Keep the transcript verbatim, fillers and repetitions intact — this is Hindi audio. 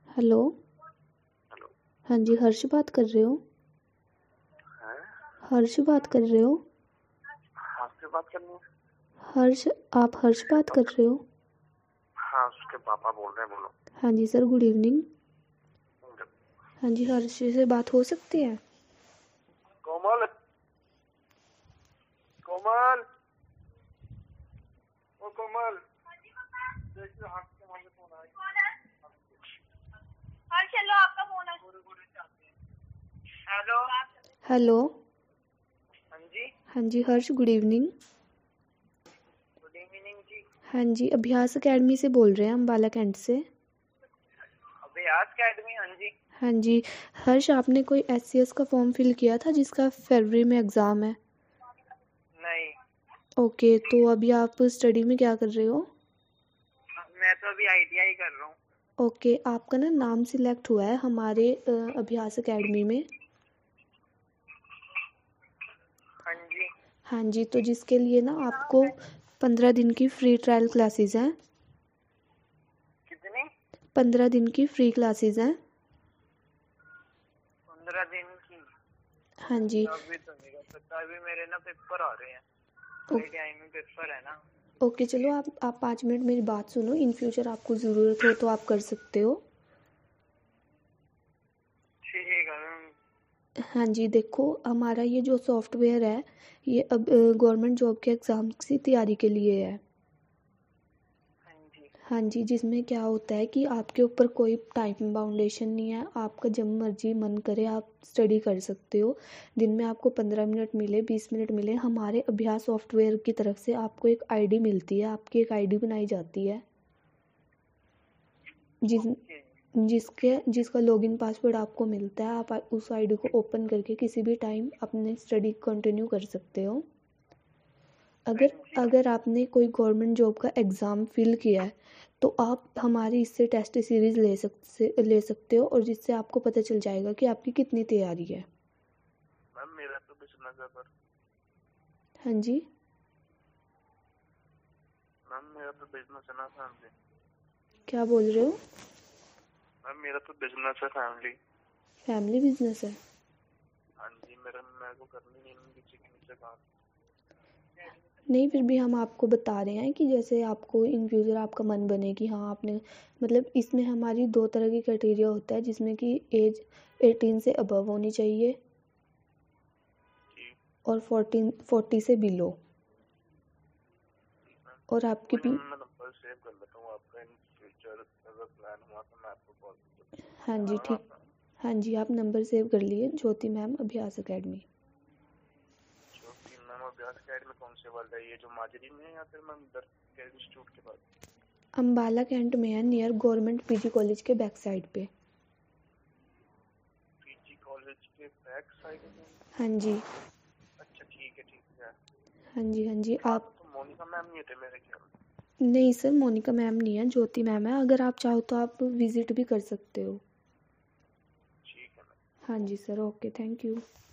हेलो। हेलो। हाँ जी, हर्ष बात कर रहे हो? हैं? हर्ष बात कर रहे हो? हाँ, उससे बात करनी है। हर्ष, आप हर्ष बात कर रहे हो? हाँ, उसके पापा बोल रहे हैं, बोलो। हाँ जी सर, गुड इवनिंग। हाँ जी, हर्ष से बात हो सकती है? कोमल, कोमल, ओ कोमल, देखिए हाथ के मारे फोन आ गया। हाँ चलो, आपका फोन है। हेलो। हेलो। हाँ जी। हाँ जी Harsh, good evening. Good evening ji. हाँ जी, अभ्यास एकेडमी से बोल रहे हैं हम, बाला कैंट से। अभ्यास एकेडमी? हाँ जी। हाँ जी हर्ष, आपने कोई एस सी एस का फॉर्म फिल किया था जिसका फरवरी में एग्ज़ाम है? नहीं। ओके, तो अभी आप स्टडी में क्या कर रहे हो? मैं तो अभी आई टी आई कर रहा हूँ। ओके, आपका ना नाम सिलेक्ट हुआ है हमारे अ, अभ्यास एकेडमी में। हाँ जी। हाँ जी, तो जिसके लिए ना आपको पंद्रह दिन की फ्री ट्रायल क्लासेस हैं। कितनी? पंद्रह दिन की फ्री क्लासेस हैं। पंद्रह दिन की? हाँ जी। अभी तो नहीं कर सकता, अभी मेरे ना पेपर आ रहे हैं। ओ, आई टी आई में पेपर है ना। ओके चलो, आप आप पाँच मिनट मेरी बात सुनो। इन फ्यूचर आपको ज़रूरत हो तो आप कर सकते हो। ठीक है। हाँ जी, देखो हमारा ये जो सॉफ्टवेयर है ये अब गवर्नमेंट जॉब के एग्ज़ाम की तैयारी के लिए है। हाँ जी। हाँ जी, जिसमें क्या होता है कि आपके ऊपर कोई टाइम बाउंडेशन नहीं है। आपका जब मर्जी मन करे आप स्टडी कर सकते हो। दिन में आपको पंद्रह मिनट मिले, बीस मिनट मिले, हमारे अभ्यास सॉफ्टवेयर की तरफ से आपको एक आईडी मिलती है। आपकी एक आईडी बनाई जाती है जिस ओके। जिसके जिसका लॉगिन पासवर्ड आपको मिलता है। आप उस आईडी को ओपन करके किसी भी टाइम अपनी स्टडी कंटिन्यू कर सकते हो। अगर अगर आपने कोई गवर्नमेंट जॉब का एग्ज़ाम फिल किया है तो आप हमारी इससे टेस्ट सीरीज़ ले सकते ले सकते हो, और जिससे आपको पता चल जाएगा कि आपकी कितनी तैयारी है। मैम मेरा तो बिजनेस है पर। हाँ जी। मैम मेरा तो बिजनेस है ना फैमिली। क्या बोल रहे हो? मैम मेरा तो बिजनेस है फैमिली। फैमिली बिजनेस है? हाँ जी, मेरा मेरे को करनी नहीं है किसी के नीचे काम। नहीं, फिर भी हम आपको बता रहे हैं कि जैसे आपको इन फ्यूचर आपका मन बने कि हाँ आपने, मतलब इसमें हमारी दो तरह की क्राइटेरिया होता है, जिसमें कि एज एटीन से अबव होनी चाहिए जी। और फोर्टीन फोर्टी से बिलो। और आपकी कोई भी। नहीं, मैं नंबर सेव कर लेता हूँ आपका। इन फ्यूचर अगर प्लान हुआ तो मैं आपको कॉल कर हाँ जी दूँगा। ठीक। हाँ जी, आप नंबर सेव कर लिए, Jyoti ma'am Abhyas academy. Jyoti ma'am Abhyas academy कौन से वाला है? ये जो माजरी में है या फिर मैम इधर के इंस्टीट्यूट के पास? अम्बाला कैंट में है, नियर गवर्नमेंट पीजी कॉलेज के बैक साइड पे। पीजी कॉलेज के बैक साइड में? हाँ जी। अच्छा ठीक है, ठीक है। हाँ जी। हाँ जी हाँ आप। तो मोनिका मैम नहीं थे मेरे ख्याल में। नहीं सर, मोनिका मैम नहीं है, ज्योति मैम है। अगर आप चाहो तो आप विजिट भी कर सकते हो। ठीक है मैम। हाँ जी सर, ओके, थैंक यू।